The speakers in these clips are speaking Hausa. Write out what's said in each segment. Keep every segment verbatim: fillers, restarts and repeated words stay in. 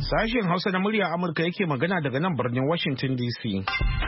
Sashen Hausa na murya Amurka yake magana daga nan birnin Washington D C.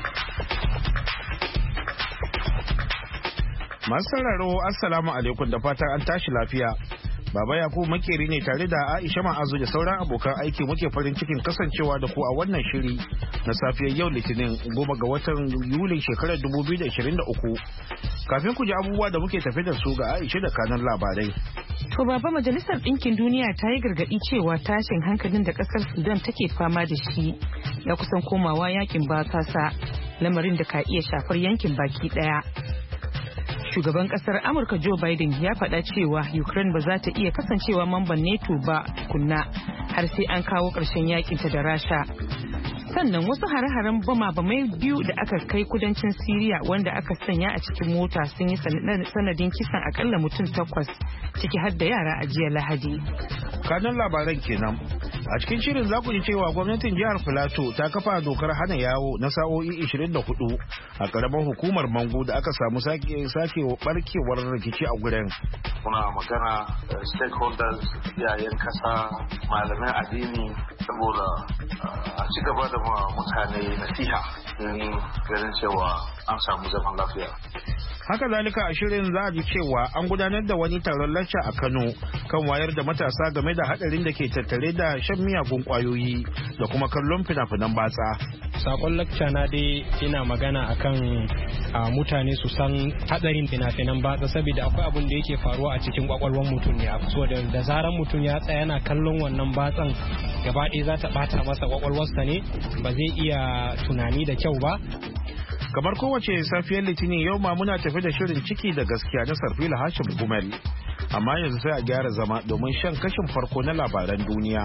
Masu sauraro Assalamu alaikum da fatan an tashi lafiya. Baba Yakubu makeri ne tare da Aisha Ma'azu da sauran abokan aiki muke farin cikin kasancewa da ku a wannan shiri na safiyar yau Litinin goma ga watan Yulin shekarar dubu biyu da ashirin da uku. Kafin ku ji abubuwa da muke tafe da su ga Aisha da kanan labarai. To baba, Majalisar Ɗinkin Duniya ta yi gargaɗi cewa tashin hankalin da ƙasar Sudan take fama da shi ya kusan komawa yakin basasa, lamarin da ka iya shafar yankin baki ɗaya. Shugaban kasar Amurka Joe Biden ya faɗa cewa Ukraine ba za ta iya kasancewa mamban NATO ba kunna har sai an kawo ƙarshen yakinta da Rasha. Sannan wasu hare-haren bama-bamai biyu da aka kai kudancin Siriya wanda aka sanya a cikin mota sun yi sanadin kisan akalla mutum takwas ciki har da yara a jiya Lahadi. Kanan labaran kenan. A cikin shirin za ku ji cewa gwamnatin jihar Filato ta kafa dokar hana yawo na sa'o'i ashirin da hudu a karamar hukumar Mango da aka samu sake barkewar rikici a gurin. Muna magana stakeholders, iyayen kasa, malaman addini saboda a ci gaba da mutane nasiha don ganin cewa an samu zaman lafiya. Haka zalika a shirin za a ji cewa an gudanar da wani taron lacca a Kano kan wayar da matasa game da hadarin da ke tattare da shan miyagun kwayoyi da kuma kallon fina-finan batsa. Sakon lacca na dai ina magana akan a mutane su san hadarin fina-finan batsa saboda akwai abun da yake faruwa a cikin kwakwalwar mutum ne. So da zaran mutum ya tsaya yana kallon wannan batsan gaba ɗaya za ta bata masa kwakwalwarsa ne, ba zai iya tunani da kyau ba. Kamar kowace safiyar Litinin yau ma muna tafi da shirin ciki da gaskiya na Sarfila Hashim Gumel. Amma yanzu sai a gyara zama domin shan kashin farko na labaran duniya.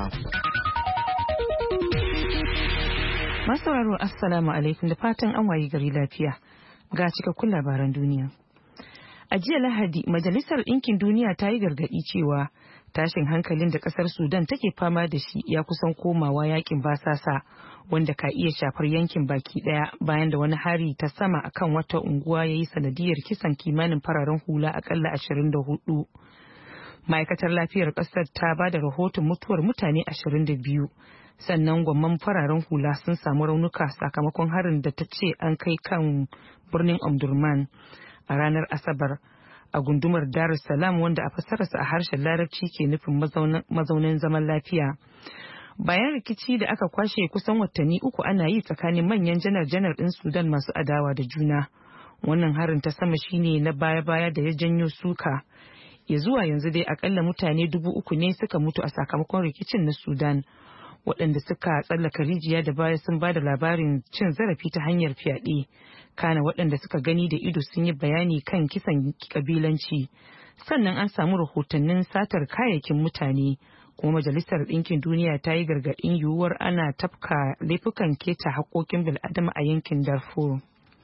Masauraro Assalamu alaikum da fatan an wayi gari lafiya. Ga cikakkun labaran duniya. A jiya Lahadi, Majalisar Ɗinkin Duniya ta yi gargaɗi cewa tashin hankalin da ƙasar Sudan take fama da shi ya kusan komawa yakin basasa wanda ka iya shafar yankin baki ɗaya bayan da wani hari ta sama akan wata unguwa ya yi sanadiyar kisan kimanin fararen hula akalla ashirin da hudu. Ma'aikatar lafiyar ƙasar ta ba da rahoton mutuwar mutane ashirin da biyu. Sannan gwamman fararen hula sun samu raunuka sakamakon harin da ta ce an kai kan birnin Omdurman a ranar Asabar a gundumar Dar es Salaam wanda a fassararsa a harshen Larabci ke nufin mazaunin zaman lafiya. Bayan rikici da aka kwashe kusan watanni uku ana yi tsakanin manyan janar-janar ɗin Sudan masu adawa da juna. Wannan harin ta sama shine na baya-baya da ya janyo suka. Ya zuwa yanzu dai akalla mutane dubu uku ne suka mutu a sakamakon rikicin na Sudan. Waɗanda suka tsallaka rijiya da baya sun ba da labarin cin zarafi ta hanyar fyaɗe. Kana waɗanda suka gani da ido sun yi bayani kan kisan kabilanci. Sannan an samu rahotannin satar kayayyakin mutane. Kuma Majalisar Ɗinkin Duniya ta yi gargaɗin yiwuwar ana tafka laifukan keta haƙoƙin bil'adama a yankin Darfur.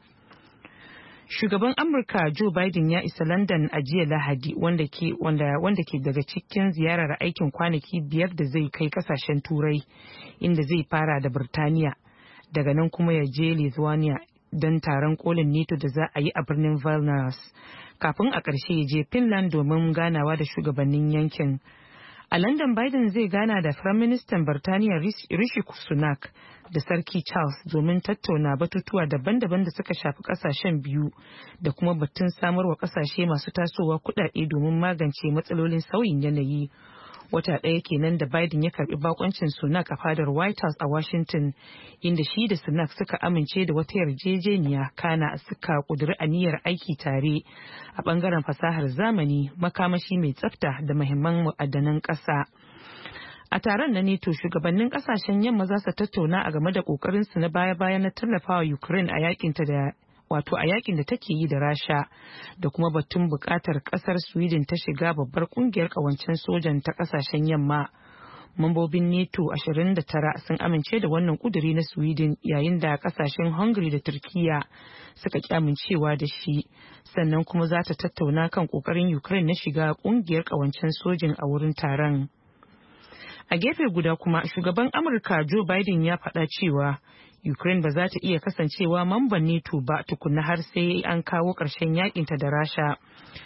Shugaban Amurka Joe Biden ya isa London a jiya Lahadi wanda ke wanda wanda ke daga cikin ziyarar aikin kwanaki biyar da zai kai kasashen Turai inda zai fara da Birtaniya daga nan kuma ya je Lithuania don taron kolin NATO da za a yi a birnin Vilnius kafin a ƙarshe ya je Finland domin ganawa da shugabannin yankin. A London, Biden zai gana da Firaministan Birtaniya Rishi Sunak da Sarki Charles domin tattauna batutuwa daban-daban da suka shafi kasashen biyu da kuma batun samarwa kasashe masu tasowa kudade domin magance matsalolin sauyin yanayi. Wata ɗaya kenan da Biden ya karbi bakoncin Sunak a fadar White House a Washington, inda shi da Sunak suka amince da wata yarjejeniya kana suka kuduri aniyar aiki tare a bangaren fasahar zamani, makamashi mai tsafta da muhimman mu'addanan ƙasa. A taron na NATO, shugabannin kasashen yamma za su tattauna a game da kokarin su na baya-baya na tallafawa Ukraine a yakin ta da wato a yakin da take yi da Rasha da kuma batun bukatar kasar Sweden ta shiga babbar kungiyar kawancen sojan ta kasashen yamma. Mambobin NATO ashirin da tara sun amince da wannan kuduri na Sweden yayin da kasashen Hungary da Turkiya suka ki amincewa da shi. Sannan kuma za ta tattauna kan kokarin Ukraine na shiga kungiyar kawancen sojin a wurin taron. A gefe guda kuma shugaban Amurka Joe Biden ya faɗa cewa Ukraine ba za ta iya kasancewa mamban NATO ba tukunna har sai an kawo ƙarshen yakinta da Rasha.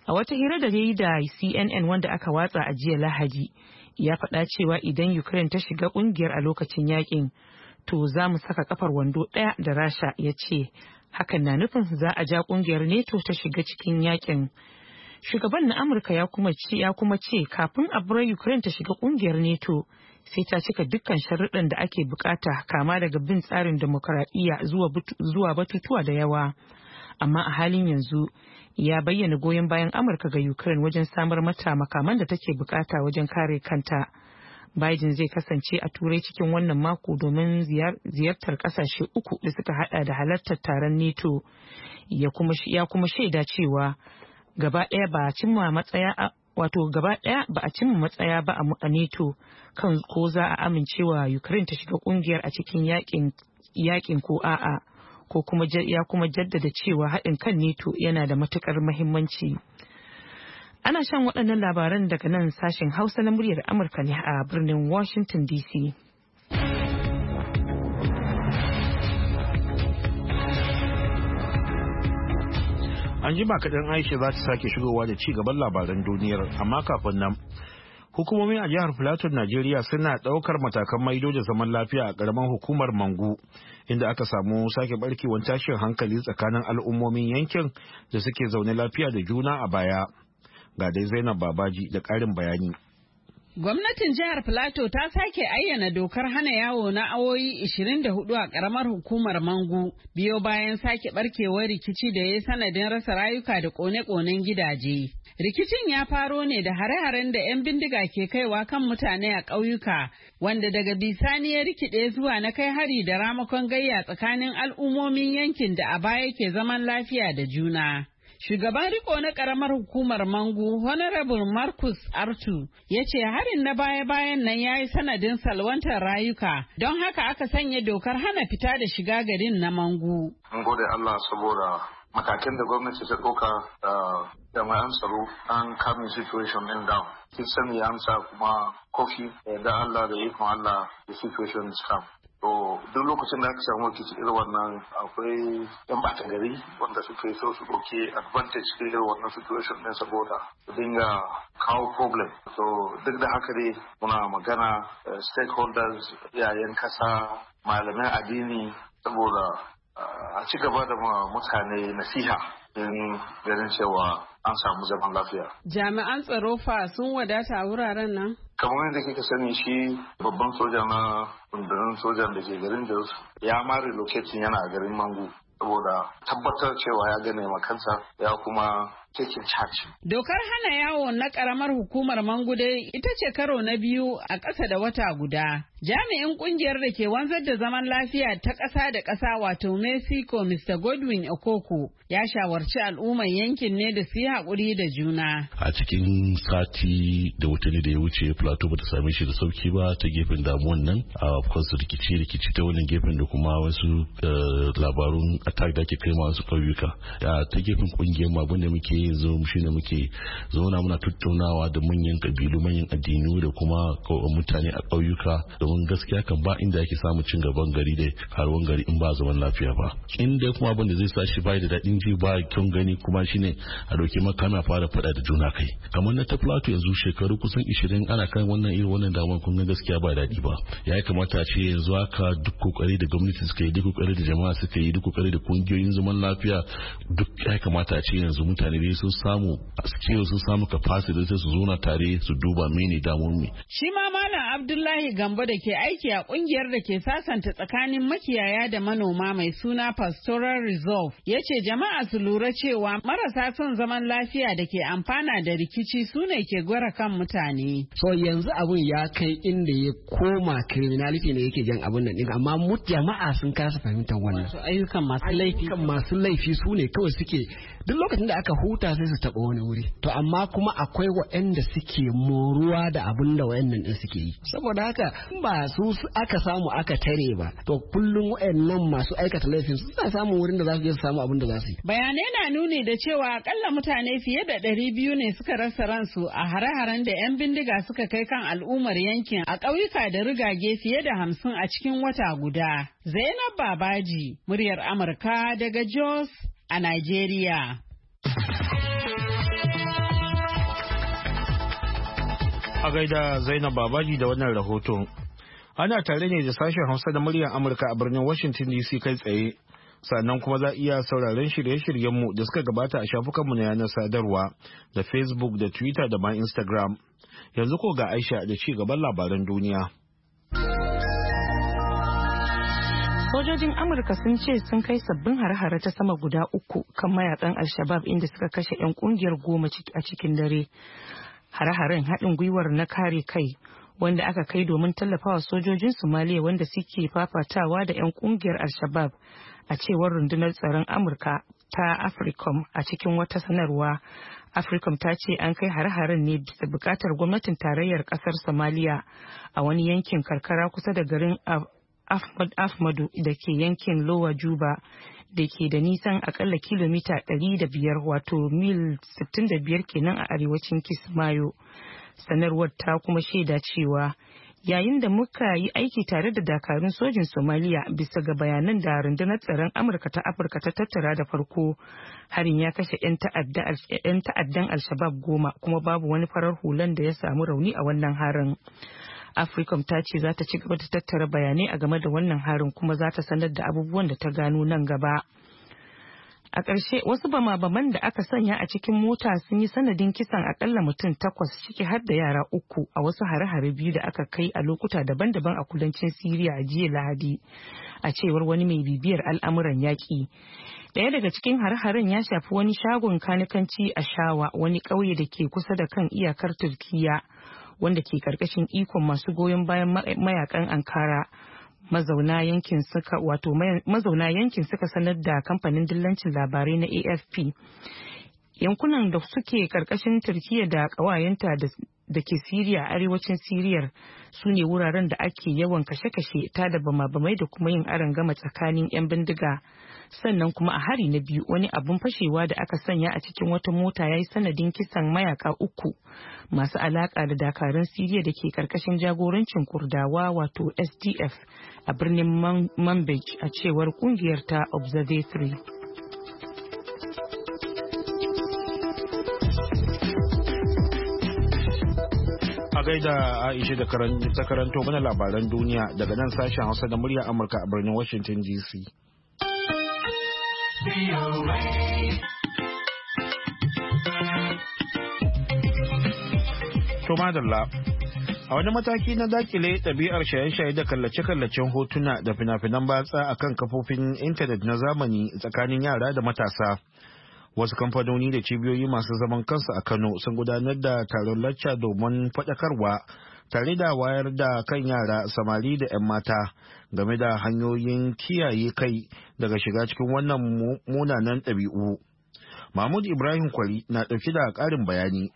A wata hira da yayi da C N N wanda aka watsa a jiya Lahadi, ya faɗa cewa idan Ukraine ta shiga kungiyar a lokacin yakin, to za mu saka kafar wando ɗaya da Rasha. Ya ce hakan na nufin za a ja kungiyar NATO ta shiga cikin yakin. Shugaban na Amurka ya kuma ce ya kuma ce kafin a bar Ukraine ta shiga kungiyar NATO sai ta cika dukkan sharuɗan da ake bukata, kama daga bin tsarin demokradiyya zuwa zuwa batutuwa da yawa. Amma a halin yanzu ya bayyana goyon bayan Amurka ga Ukraine wajen samar mata makaman da take bukata wajen kare kanta. Biden zai kasance a Turai cikin wannan mako domin ziyartar kasashe uku da suka hada da halartar taron NATO. Ya kuma shaida cewa gaba ɗaya ba a cimma matsaya wato gaba ɗaya ba a cimma matsaya ba a NATO kan ko za a amincewa Ukraine ta shiga kungiyar a cikin yakin yakin ko a'a, ko kuma ya kuma jaddada cewa haɗin kan NATO yana da matukar muhimmanci. Ana shan waɗannan labaran daga nan sashen Hausa na muryar Amurka ne a birnin Washington D C. An jima kaɗan Aisha za ta sake shigowa da ci gaban labaran duniyar, amma kafin nan hukumomi a jihar Plateau, Najeriya suna ɗaukar matakan maido da zaman lafiya a ƙaramin hukumar Mangu, inda aka samu sake barkewar tashin hankali tsakanin al'ummomin yankin da suke zaune lafiya da juna a baya. Ga dai Zainab Babaji da ƙarin bayani. Gwamnatin jihar Plateau ta sake ayyana dokar hana yawo na awoyi ishirin da hudu a ƙaramar hukumar Mangu, biyo bayan sake barkewar rikici da ya sanadin rasa rayuka da kone-konen gidaje. Rikicin ya faro ne da hare-haren da 'yan bindiga ke kaiwa kan mutane a ƙauyuka, wanda daga bisani ya rikide zuwa na kai hari da ramakon gayya tsakanin al'ummomin yankin da a baya ke zaman lafiya da juna. Shugaban riko na karamar hukumar Mangu, Honorable Marcus Artu, ya ce harin na baya-bayan nan ya yi sanadin salwantar rayuka, don haka aka sanya dokar hana fita da shiga garin na Mangu. An gode Allah saboda matakin da gwamnati ta ɗauka da jami'an tsaro an kamin situation ɗin down. Kin sani an sa kuma kofi da Allah da ikon Allah the situation is calm. To duk lokacin da aka samu rikici irin wannan akwai yan bata gari wanda suke so su ɗauki advantage cikin irin wannan situation ɗin saboda su dinga kawo problem. To duk da haka dai muna magana stakeholders, iyayen kasa, malaman addini saboda a ci gaba da mutane nasiha in ganin cewa an samu zaman lafiya. Jami'an tsaro fa sun wadata a wuraren nan? Kamar yadda kika sani shi babban soja na rundunar sojan da ke garin Jos ya ma relocating yana a garin Mangu saboda tabbatar cewa ya gane makansa ya kuma taking charge. Dokar hana yawo na karamar hukumar Mangu dai ita ce karo na biyu a ƙasa da wata guda. Jami'in kungiyar da ke wanzar da zaman lafiya ta ƙasa da ƙasa wato Mexico Mister Godwin Okoko ya shawarci al'ummar yankin ne da su yi haƙuri da juna. A cikin sati da watanni da ya wuce Plateau bata same shi da sauki ba ta gefen damuwan nan, a kwasu rikici-rikici ta wannan gefen da kuma wasu labarun attack da ke kai masu ƙauyuka. Ta gefen kungiyar mu abin da muke yi zo shine muke zauna muna tattaunawa da manyan kabilu, manyan addinu da kuma mutane a ƙauyuka domin gaskiya kan ba inda ake samu cin gaban gari da karuwan gari in ba zaman lafiya ba. Inda kuma abin da zai sa shi bai da daɗin ji ba kyan gani kuma shine a dauki makami a fara faɗa da juna kai. Kamar na ta Plateau yanzu shekaru kusan ishirin ana kan wannan irin wannan damuwar kun ga gaskiya ba daɗi ba. Ya kamata a ce yanzu haka duk kokari da gwamnati suka yi, duk kokari da jama'a suka yi, duk kokari da kungiyoyin zaman lafiya duk ya kamata a ce yanzu mutane ne sun samu ce sun samu capacity sai su zauna tare su duba mene damuwar mu. Shi ma Malam Abdullahi Gambo da ke aiki a kungiyar da ke sasanta tsakanin makiyaya da manoma mai suna Pastoral Resolve ya ce jama'a su lura cewa marasa son zaman lafiya da ke amfana da rikici su ne ke gwara kan mutane. So yanzu abun ya kai inda ya koma criminality ne yake jan abun nan din, amma mu jama'a sun kasa fahimtar wannan. Wato ayyukan masu laifi. Ayyukan masu laifi su ne kawai suke duk lokacin da aka huta sai su taɓa wani wuri. To amma kuma akwai waɗanda suke moruwa da abun da waɗannan din suke yi. Saboda haka ba su aka samu aka tare ba, to kullum waɗannan masu aikata laifin su suna samun wurin da za su je su samu abin da za su yi. Bayanai na nuni da cewa akalla mutane fiye da ɗari biyu ne suka rasa ransu a hare-haren da 'yan bindiga suka kai kan al'ummar yankin a ƙauyuka da rigage fiye da hamsin a cikin wata guda. Zainab Babaji, muryar Amurka daga Jos a Najeriya. A gaida Zainab Babaji da wannan rahoton. Ana tare ne da sashen Hausa da muryar Amurka a birnin Washington D C kai tsaye. Sannan kuma za a iya sauraron shirye-shiryenmu da suka gabata a shafukanmu na yanar sadarwa da Facebook da Twitter da ma Instagram. Yanzu ko ga Aisha da ci gaban labaran duniya. Sojojin Amurka sun ce sun kai sabbin hare-hare ta sama guda uku kan mayakan Al-Shabaab inda suka kashe 'yan kungiyar goma a cikin dare. Hare-haren haɗin gwiwar na kare kai wanda aka kai domin tallafawa sojojin Somalia wanda suke fafatawa da 'yan kungiyar Al-Shabaab a cewar rundunar tsaron Amurka ta AFRICOM a cikin wata sanarwa. AFRICOM ta ce an kai hare-haren ne bisa bukatar gwamnatin tarayyar kasar Somalia a wani yankin karkara kusa da garin Afmadu da ke yankin Lower Juba da ke da nisan akalla kilomita ɗari da biyar wato mil sittin da biyar kenan a arewacin Kismayo. Sanarwar ta kuma shaida cewa yayin da muka yi aiki tare da dakarun sojin Somaliya bisa ga bayanan da rundunar tsaron Amurka ta Afirka ta tattara da farko, harin ya kashe 'yan ta'addan Al-Shabaab goma kuma babu wani farar hulan da ya samu rauni a wannan harin. AFRICOM ta ce za ta ci gaba da tattara bayanai a game da wannan harin kuma za ta sanar da abubuwan da ta gano nan gaba. A ƙarshe wasu bama-baman da aka sanya a cikin mota sun yi sanadin kisan akalla mutum takwas ciki har da yara uku a wasu hare-hare biyu da aka kai a lokuta daban-daban a kudancin Siriya a jiya Lahadi, a cewar wani mai bibiyar al'amuran yaƙi. Ɗaya daga cikin hare-haren ya shafi wani shagon kanikanci a Shawa, wani ƙauye da ke kusa da kan iyakar Turkiyya, wanda ke karkashin ikon masu goyon bayan mayakan Ankara. Mazauna yankin suka wato mazauna yankin suka sanar da kamfanin dillancin labarai na A F P. Yankunan da suke karkashin Turkiyya da ƙawayenta da ke Siriya a arewacin Siriyar su ne wuraren da ake yawan kashe-kashe ta da bama-bamai da kuma yin arangama tsakanin 'yan bindiga. Sannan kuma a hari na biyu wani abun fashewa da aka sanya a cikin wata mota ya yi sanadin kisan mayaka uku masu alaka da dakarun Siriya da ke karkashin jagorancin Kurdawa wato S D F a birnin Manbij a cewar kungiyar ta Observatory. A gaida Aisha da ta karanto mana labaran duniya daga nan sashen Hausa da murya Amurka a birnin Washington D C. To madalla, a wani mataki na dakile ɗabi'ar shaye-shaye da kallace-kallacen hotuna da fina-finan batsa a kan kafofin intanet na zamani tsakanin yara da matasa. Wasu kamfanoni da cibiyoyi masu zaman kansu a Kano sun gudanar da taron lacca domin faɗakarwa tare da wayar da kan yara, samari da 'yan mata game da hanyoyin kiyaye kai daga shiga cikin wannan munanan ɗabi'u. Mahmud Ibrahim Kwari na ɗauki da ƙarin bayani.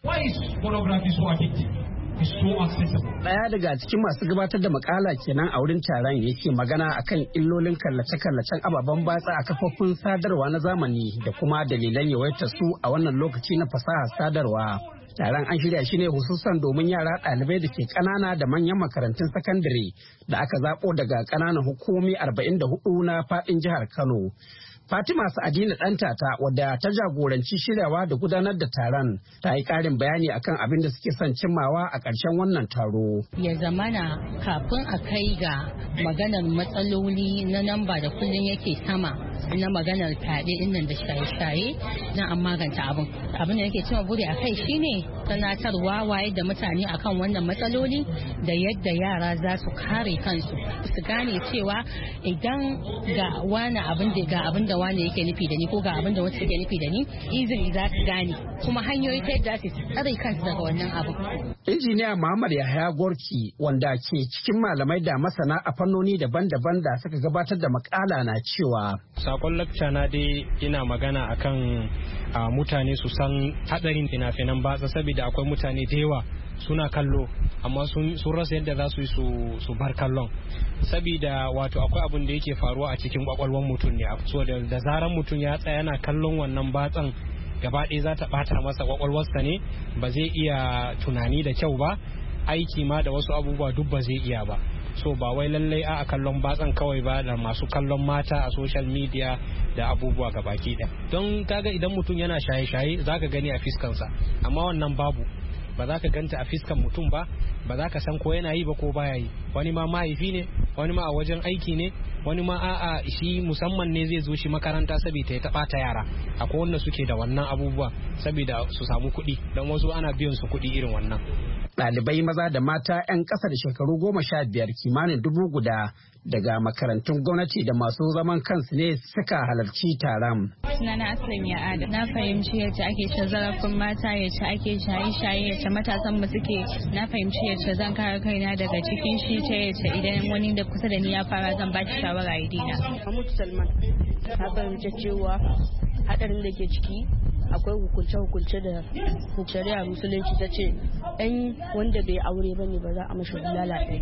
Daya daga cikin masu gabatar da makala kenan a wurin taron yake magana akan illolin kallace-kallacen ababen batsa a kafofin sadarwa na zamani da kuma dalilan yawaitar su a wannan lokaci na fasahar sadarwa. Taron an shirya shi ne hususan domin yara ɗalibai da ke ƙanana da manyan makarantun sakandare da aka zaɓo daga ƙananan hukumomi arba'in da hudu na faɗin jihar Kano. Fatima Sa'adina ɗantata wadda ta jagoranci shiryawa da gudanar da taron ta yi ƙarin bayani akan abin da suke son cimmawa a ƙarshen wannan taro. Ya zamana kafin a kai ga maganar matsaloli na namba da kullum yake sama na maganar fyaɗe ɗinnan da shaye-shaye na an maganta abin. Abin da yake cimma buri a kai shine sanatarwa waye da mutane akan wannan matsaloli da yadda yara za su kare kansu su gane cewa idan ga wani abin da ga abin da wani yake nufi da ni ko ga abin da wata yake nufi da ni easily za su gane kuma hanyoyi ta yadda su tsare kansu daga wannan abu. Injiniya Muhammad Yahaya Gorki wanda ke cikin malamai da masana a fannoni daban-daban da suka gabatar da makala na cewa sakon lakca na dai ina magana akan a mutane su san hadarin fina-finan batsa saboda akwai mutane da yawa suna kallo amma sun rasa yadda za su yi su bar kallon saboda wato akwai abin da yake faruwa a cikin kwakwalwar mutum ne so da zaran mutum ya tsaya yana kallon wannan batsan gaba ɗaya za ta ɓata masa kwakwalwarsa ne ba zai iya tunani da kyau ba aiki ma da wasu abubuwa duk ba zai iya ba so ba wai lallai a kallon batsan kawai ba da masu kallon mata a social media da abubuwa gabaki ɗaya don kaga idan mutum yana shaye-shaye zaka gani a fiskansa amma wannan babu ba za ka ganta a fiskan mutum ba, ba za ka san ko yana yi ba ko baya yi. Wani ma mahaifi ne, wani ma a wajen aiki ne, wani ma a'a shi musamman ne zai zo shi makaranta saboda ya taɓa ta yara. Akwai wanda suke da wannan abubuwa saboda su samu kuɗi, don wasu ana biyan su kuɗi irin wannan. Ɗalibai maza da mata 'yan ƙasa da shekaru goma sha biyar kimanin dubu guda daga makarantun gwamnati da masu zaman kansu ne suka halarci taron. Sunana Aslam ya Ada. Na fahimci yadda ake cin zarafin mata, yadda ake shaye-shaye, yadda matasan mu suke. Na fahimci yadda zan kare kaina daga cikin shi ta yadda idan wani da kusa da ni ya fara zan ba shi shawara ya daina. Mahmud Salman. Na fahimci cewa hadarin da ke ciki akwai hukunce-hukunce da shari'a musulunci ta ce ɗan wanda bai aure ba ne ba za a mashi bulala ɗari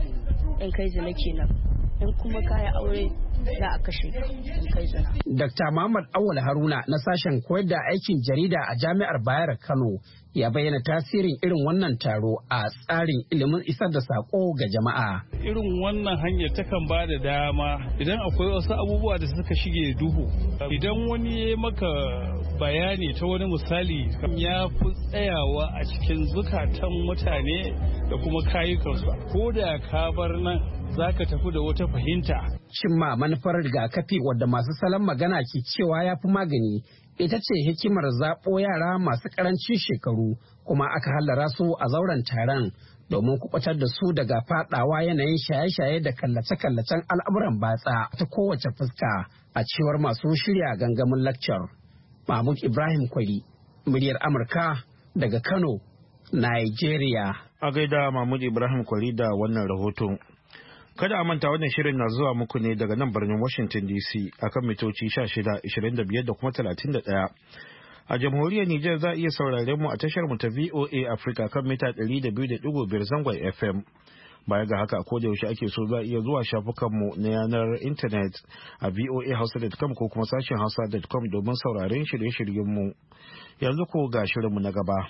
in kai zina kenan, in kuma kaya aure za a kashe in kai zina. Dakta Muhammad Awal Haruna na sashen koyar da aikin jarida a Jami'ar Bayero Kano ya bayyana tasirin irin wannan taro a tsarin ilimin isar da sako ga jama'a. Irin wannan hanyar takan ba da dama idan akwai wasu abubuwa da suka shige duhu, idan wani ya maka bayani ta wani misali ya fi tsayawa a cikin zukatan mutane da kuma kayukansu, ko da ka bar nan za ka tafi da wata fahimta. Shin ma manufar rigakafi wadda masu salon magana ke cewa ya fi magani ita ce hikimar zaɓo yara masu ƙarancin shekaru kuma aka hallara su a zauren taron domin kuɓatar da su daga faɗawa yanayin shaye-shaye da kallace-kallacen al'amuran batsa ta kowace fuska a cewar masu shirya gangamin lakcar. Mahmud Ibrahim Kwari, muryar Amurka daga Kano, Nigeria. A gaida Mahmud Ibrahim Kwari da wannan rahoton. Kada a manta wannan shirin na zuwa muku ne daga nan birnin Washington D C akan mitoci sha shida, ishirin da biyar da kuma talatin da ɗaya. A jamhuriyar Nijar za a iya saurare mu a tashar mu ta V O A Africa kan mita ɗari da biyu da ɗigo biyar zangon F M. Baya ga haka ko da yaushe ake so za a iya zuwa shafukan mu na yanar intanet a voa hausa dot com ko kuma sashen hausa dot com domin sauraren shirye-shiryen mu. Yanzu ko ga shirin mu na gaba.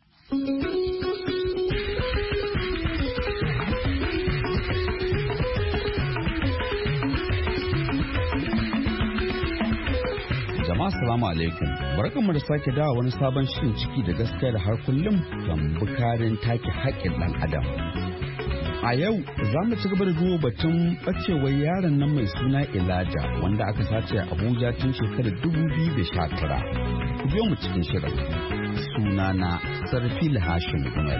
Jama'a salamu alaikum, barkanmu da sake dawa wani sabon shirin ciki da gaskiya da har kullum kan bukarin take haƙƙin ɗan adam. A yau za mu ci gaba da duba batun ɓacewar yaron nan mai suna Elijah wanda aka sace a Abuja tun shekarar dubu biyu da sha tara. Ku biyo mu cikin shirin. Sunana Sarfil Hashim Umar.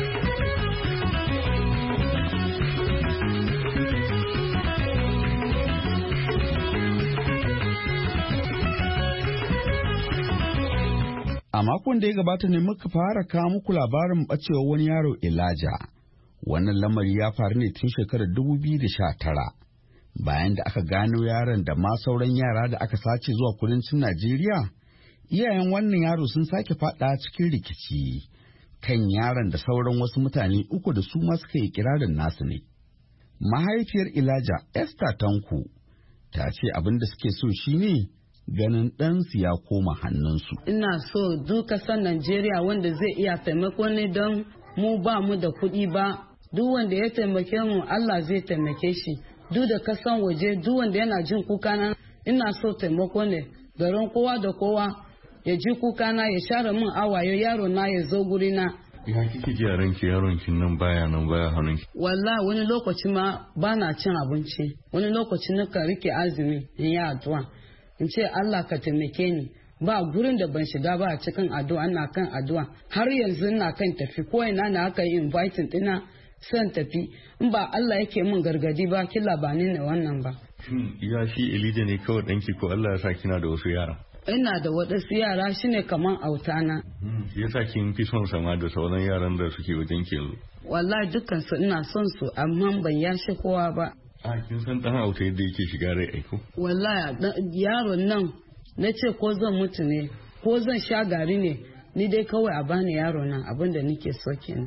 A makon da ya gabata ne muka fara kawo muku labarin ɓacewar wani yaro Elijah. Wannan lamari ya faru ne tun shekarar dubu biyu da sha tara. Bayan da aka gano yaron da ma sauran yara da aka sace zuwa kudancin Najeriya, iyayen wannan yaro sun sake faɗa cikin rikici kan yaron da sauran wasu mutane uku da su ma suka yi kirarin nasu ne. Mahaifiyar Elijah, Esther Tanko, ta ce abin da suke so shine ganin ɗansu ya koma hannunsu. Ina so duk ƙasar Najeriya wanda zai iya taimako ne don mu ba mu da kuɗi ba. Duk wanda ya taimake mu Allah zai taimake shi. Duk da kasan waje duk wanda yana jin kuka na ina so taimako ne. Garin kowa da kowa ya ji kuka na ya share min awaye yaro na ya zo guri na. Ya kike ji a ranki yaron kin nan baya nan baya hannun ki? Wallahi wani lokaci ma bana cin abinci. Wani lokaci na kan rike azumi in yi addu'a. In ce Allah ka taimake ni. Ba gurin da ban shiga ba a cikin addu'a, ina kan addu'a har yanzu ina kan tafi ko ina na aka yi inviting dina san tafi in ba Allah yake min gargadi ba kila ba ni ne wannan ba. Ya shi Elijah ne kawai danki ko Allah ya sa kina da wasu yara? Ina da waɗansu yara shine kaman autana. Ya sa kin fi son sama da sauran yaran da suke wajen ki yanzu? Wallahi dukkan su ina son su amma ban yashi kowa ba. A kin san dan auta yadda yake shiga rai aiko? Wallahi yaron nan na ce ko zan mutu ne ko zan sha gari ne ni dai kawai a bani yaro nan abin da nake so kenan.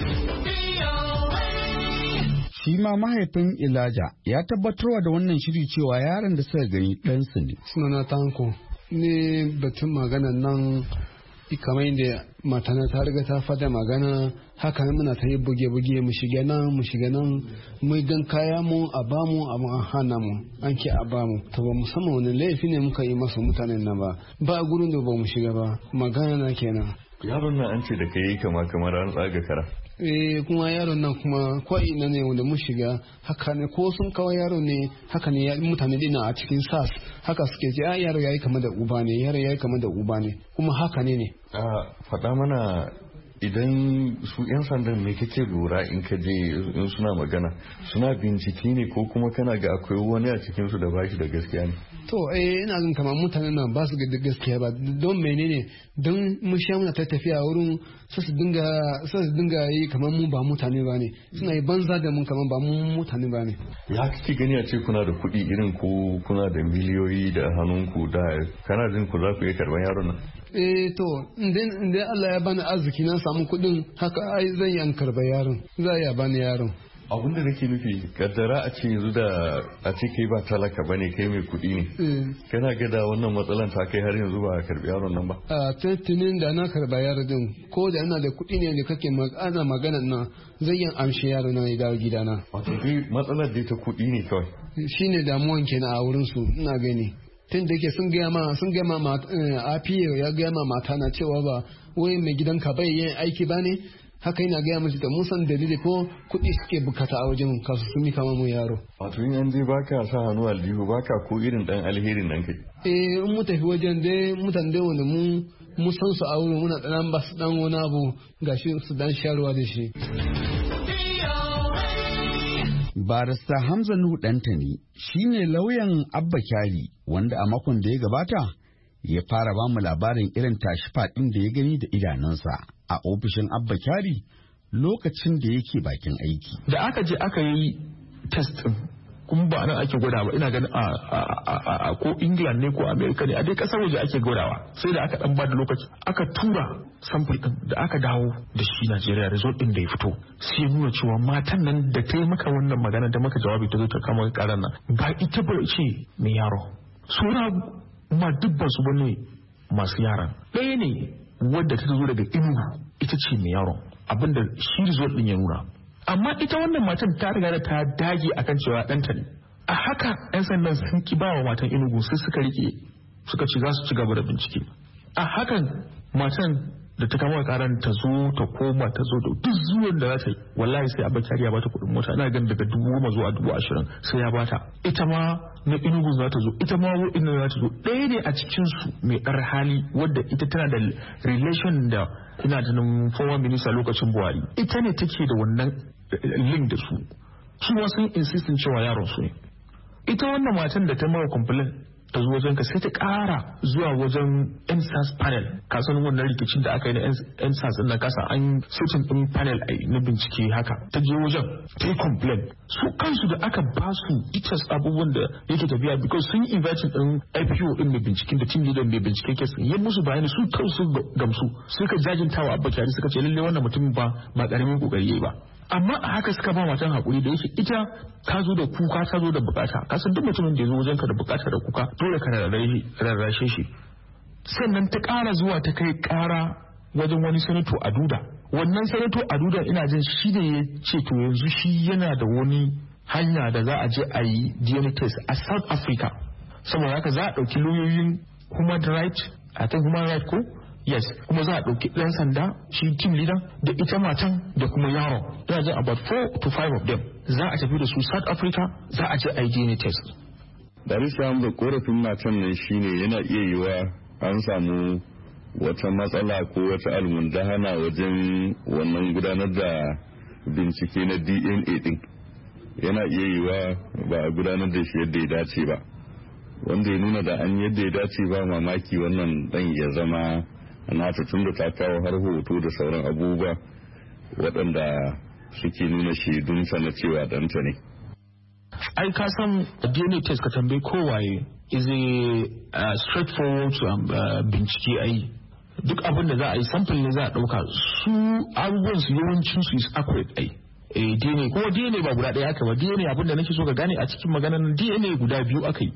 Shi ma mahaifin Elijah ya tabbatarwa da wannan shiri cewa yaron da suka gani ɗansu ne. Sunana Tanko ne batun maganan nan kamar yadda matana ta riga ta fada magana haka muna ta yi buge-buge mu shiga nan mu shiga nan mu gan kaya mu a bamu a an hana mu an ke a bamu to ba musamman wani laifi ne muka yi masa mutanen nan ba ba gurin da ba mu shiga ba magana na kenan. Yaron nan an ce da kai kama kamar an tsaga kara. Eh kuma yaron nan kuma ko ina ne wanda mun shiga haka ne ko sun kawo yaro ne haka ne mutane dina a cikin sas haka suke ce a yaro yayi kama da uba ne yaro yayi kama da uba ne kuma haka ne ne. A faɗa mana idan su 'yan sandan me kake lura in ka je in suna magana suna bincike ne ko kuma kana ga akwai wani a cikin su da bashi da gaskiya ne? To eh ina jin kamar mutanen nan ba su da gaskiya ba don menene don mun sha muna ta tafiya wurin su su dinga su su dinga yi kamar mu ba mutane ba ne suna yi banza da mun kamar ba mu mutane ba ne. Ya kake gani a ce kuna da kuɗi irin ko kuna da miliyoyi da hannunku da kana jin ku za ku iya karɓar yaron nan? Eh to idan Allah ya bani arziki na samu kuɗin haka ai zan yi an karba yaron za ya bani yaron. Abin da nake nufi kaddara a ce yanzu da a ce kai ba talaka bane kai mai kuɗi ne kana ga da wannan matsalan ta kai har yanzu ba a karbi yaron nan ba. A tattunin da na karba yaron din ko da ina da kuɗi ne da kake ana magana na zan yi amshi yaron na ya dawo gidana. Wato dai matsalar dai ta kuɗi ne kawai. Shine damuwan kenan a wurin su ina gani. Tun da ke sun gaya ma sun gaya ma a fiye ya gaya ma mata na cewa ba wai mai gidanka bai yin aiki ba ne haka yana gaya mace da musan dalili ko kuɗi suke bukata a wajen kasu sun mika mu yaro. Wato in an je baka sa hannu aljihu baka ko irin dan alherin nan kai. Eh in mu tafi wajen dai mutan dai wanda mu mu san su a wurin muna dan ba su dan wani abu gashi su dan sharuwa da shi. Barista Hamza Nuhu Dantani shi ne lauyan Abba Kyari wanda a makon da ya gabata ya fara ba mu labarin irin tashi faɗin da ya gani da idanunsa a ofishin Abba Kyari lokacin da yake bakin aiki. Da aka je aka yi test ɗin kuma ba nan ake gwada ba ina ganin a ko England ne ko America ne a dai kasar waje ake gwadawa sai da aka dan ba da lokaci aka tura sample din da aka dawo da shi Najeriya result din da ya fito sai ya nuna cewa matan nan da ta yi maka wannan magana da maka jawabi ta zo ta kama karan nan ba ita ba ce mai yaro sura ma dubban su bane masu yaran ɗaya ne wadda ta zo daga Enugu ita ce mai yaro abinda shi result din ya nuna amma ita wannan matan ta riga da ta dage akan cewa ɗanta ne a haka 'yan sandan sun ki bawa matan Enugu sai suka rike suka ci za su ci gaba da bincike a hakan matan da ta kama karan ta zo ta koma ta zo da duk zuwan da za ta yi wallahi sai Abba Kyari ya bata kuɗin mota ina ganin daga dubu goma zuwa dubu ashirin sai ya bata ita ma na Enugu za ta zo ita ma wa'in za ta zo ɗaya ne a cikin su mai ɗar hali wadda ita tana da relation da ina tunan former minister lokacin Buhari ita ne take da wannan link da su su ma sun insistin cewa yaron su ne ita wannan matan da ta mara complain ta zo wajen ka sai ta kara zuwa wajen N S A S panel kasan wannan rikicin da aka yi na N S A S din na kasa an sitin din panel na bincike haka ta je wajen ta yi complain su kansu da aka ba su itas abubuwan da yake tafiya because sun yi inviting din I P O din mai binciken da team leader mai binciken kesin ya musu bayani su kansu gamsu suka jajintawa Abba Kyari suka ce lalle wannan mutumin ba ba karamin kokari yayi ba amma a haka suka ba matan hakuri da yake ita ta zo da kuka ta zo da bukata kasan duk mutumin da ya zo wajenka da bukata da kuka dole ka rarrashe shi sannan ta kara zuwa ta kai kara wajen wani sanato Aduda wannan sanato Aduda ina jin shi da ya ce to yanzu shi yana da wani hanya da za a je a yi D N A test a South Africa saboda haka za a ɗauki lauyoyin human right a kan human right ko yes kuma za a ɗauki ɗan sanda shi team leader da ita matan da kuma yaron yana jin about four to five of them za a tafi da su South Africa za a je a yi D N A test. Darisa Hamza korafin matan nan shine yana iya yiwa an samu wata matsala ko wata almundahana wajen wannan gudanar da bincike na D N A din yana iya yiwa ba a gudanar da shi yadda ya dace ba wanda ya nuna da an yadda ya dace ba mamaki wannan dan ya zama nata tun da ta kawo har hoto da sauran abubuwa waɗanda suke nuna shaidunsa na cewa ɗanta ne. Ai ka san D N A test ka tambayi kowaye is a uh, straightforward um, uh, bincike ai duk abin da za a yi sample ne za a ɗauka su abubuwan su yawancin su is accurate ai eh D N A ko D N A ba guda ɗaya aka ba D N A abin da nake so ka gane a cikin maganar D N A guda biyu aka yi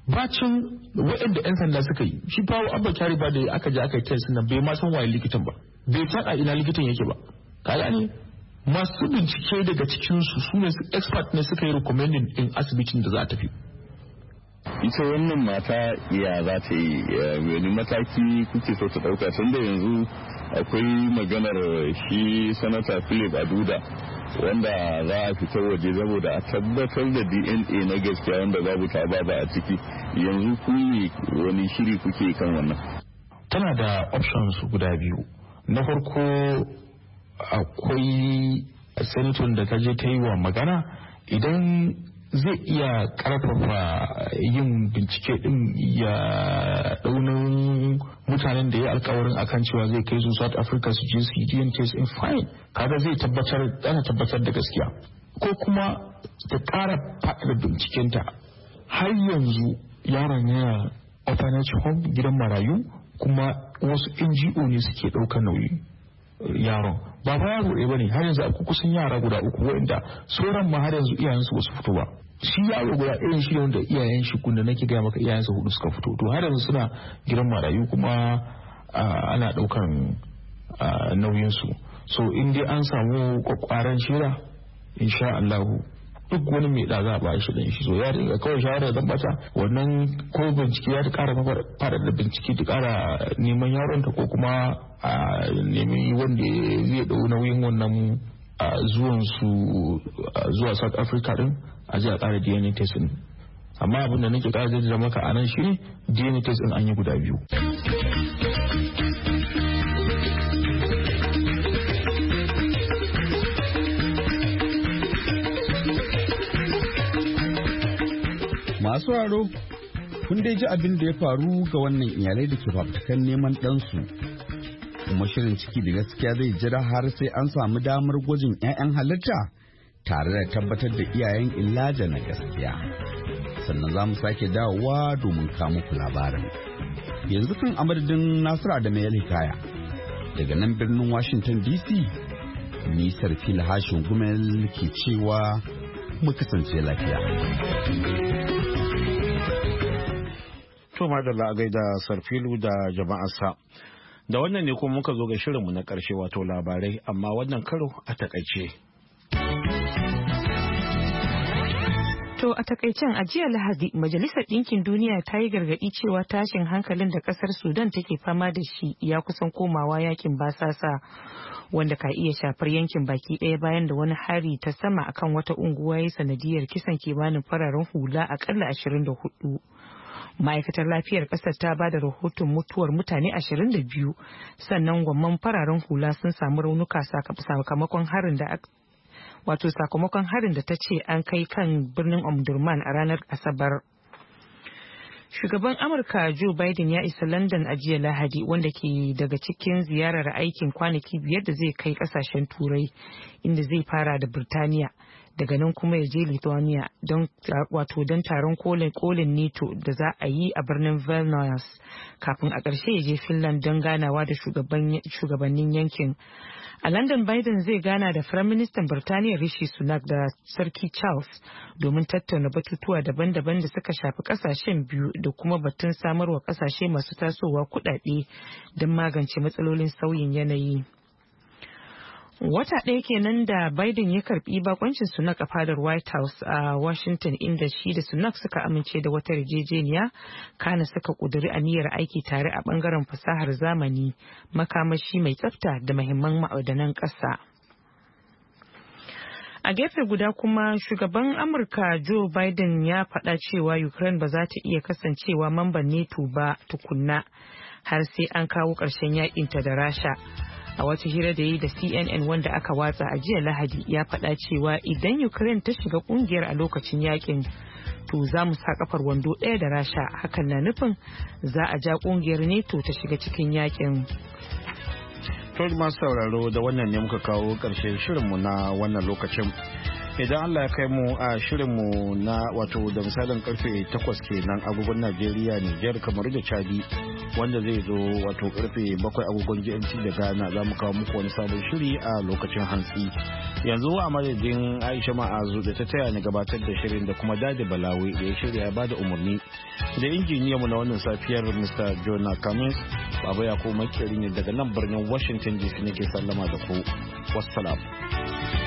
bacin waɗanda 'yan sanda suka yi shi fa Abba Kyari ba da aka je aka yi test nan bai ma san waye likitan ba bai san a ina likitan yake ba ka gane masu bincike daga cikin su su ne expert ne suka yi recommending in asibitin da za a tafi. Ita wannan mata ya za ta yi wani mataki kuke so ta dauka tun da yanzu akwai maganar shi sanata Philip Aduda wanda za a fita waje saboda a tabbatar da D N A na gaskiya wanda babu ta baba a ciki yanzu ku ne wani shiri kuke kan wannan. Tana da options guda biyu. Na farko akwai senator da ta je ta yi wa magana idan zai iya karfafa yin bincike din ya daunin mutanen da ya alkawarin akan cewa zai kai su South Africa su je su yi D N A test in fine kaga zai tabbatar ana tabbatar da gaskiya ko kuma ta kara faɗaɗa bincikenta har yanzu yaron yana orphanage home gidan marayu kuma wasu N G O ne suke ɗaukar nauyi yaron ba ba yaro ɗaya bane har yanzu akwai kusan yara guda uku waɗanda sauran ma har yanzu iyayensu ba su fito ba shi yaro guda irin shi wanda iyayen shi kunda nake gaya maka iyayensa hudu suka fito to har yanzu suna gidan marayu kuma ana ɗaukan nauyin su so in dai an samu kwakwaran shira insha Allah duk wani mai da za a ba shi dan shi so ya dinga kawai shawara da bata wannan ko bincike ya ƙara fara da bincike ta ƙara neman yaron ta ko kuma a nemi wanda zai dau nauyin wannan zuwan su zuwa South Africa din a ji a ƙara D N A test din amma abin da nake ƙara da maka a nan shi ne D N A test din an yi guda biyu. Masu raro, kun dai ji abin da ya faru ga wannan iyalai da ke fafutukan neman ɗansu. Kuma shirin ciki da gaskiya zai jira har sai an samu damar gwajin 'ya'yan halitta tare da tabbatar da iyayen Illaja na gaskiya. Sannan za mu sake dawowa domin kawo ku labarin. Yanzu kan amadadin Nasiru da Mai Hikaya daga nan birnin Washington D C, ni Sarfil Hashin Gumel ke cewa mu kasance lafiya. To madalla a gaida Sarfilu da jama'arsa. Da wannan ne kuma muka zo ga shirinmu na ƙarshe wato labarai amma wannan karo a takaice. To a takaicen a jiya Lahadi Majalisar Ɗinkin Duniya ta yi gargaɗi cewa tashin hankalin da ƙasar Sudan take fama da shi ya kusan komawa yakin basasa wanda ka iya shafar yankin baki ɗaya bayan da wani hari ta sama akan wata unguwa ya sanadiyar kisan kimanin fararen hula akalla ashirin da hudu. Ma'aikatar lafiyar ƙasar ta ba da rahoton mutuwar mutane ashirin da biyu sannan gwamman fararen hula sun samu raunuka sakamakon harin da wato sakamakon harin da ta ce an kai kan birnin Omdurman a ranar Asabar. Shugaban Amurka Joe Biden ya isa London a jiya Lahadi wanda ke daga cikin ziyarar aikin kwanaki biyar da zai kai kasashen Turai inda zai fara da Birtaniya. Daga nan kuma ya je Lithuania don wato don taron kolin kolin NATO da za a yi a birnin Vilnius kafin a ƙarshe ya je Finland don ganawa da shugabannin yankin. A London Biden zai gana da Firaministan Birtaniya Rishi Sunak da Sarki Charles domin tattauna batutuwa daban-daban da suka shafi kasashen biyu da kuma batun samarwa kasashe masu tasowa kuɗaɗe don magance matsalolin sauyin yanayi. Wata ɗaya kenan da Biden ya karbi bakoncin Sunak a fadar White House a Washington inda shi da Sunak suka amince da wata yarjejeniya kana suka kuduri aniyar aiki tare a bangaren fasahar zamani, makamashi mai tsafta da muhimman ma'adanan ƙasa. A gefe guda kuma shugaban Amurka Joe Biden ya faɗa cewa Ukraine ba za ta iya kasancewa mamban NATO ba tukunna har sai an kawo ƙarshen yakinta da Rasha. A wata hira da yi da C N N wanda aka watsa a jiya Lahadi ya faɗa cewa idan Ukraine ta shiga kungiyar a lokacin yakin to za mu sa kafar wando ɗaya da Rasha, hakan na nufin za a ja kungiyar NATO ta shiga cikin yakin. To masu sauraro da wannan ne muka kawo ƙarshen shirinmu na wannan lokacin. idan Allah ya kai mu a shirinmu na wato da misalin karfe takwas kenan agogon Najeriya, Nijar, kamar da Chadi wanda zai zo wato karfe bakwai agogon G M T da Ghana za mu kawo muku wani sabon shiri a lokacin hantsi. Yanzu a madadin Aisha Ma'azu da ta taya ni gabatar da shirin da kuma Dadi Balawi da ya shirya ya bada umarni da injiniyanmu na wannan safiyar Mister Jonah Cummins, Baba Yakubu Makeri ne daga nan birnin Washington D C nake sallama da ku. Wassalam.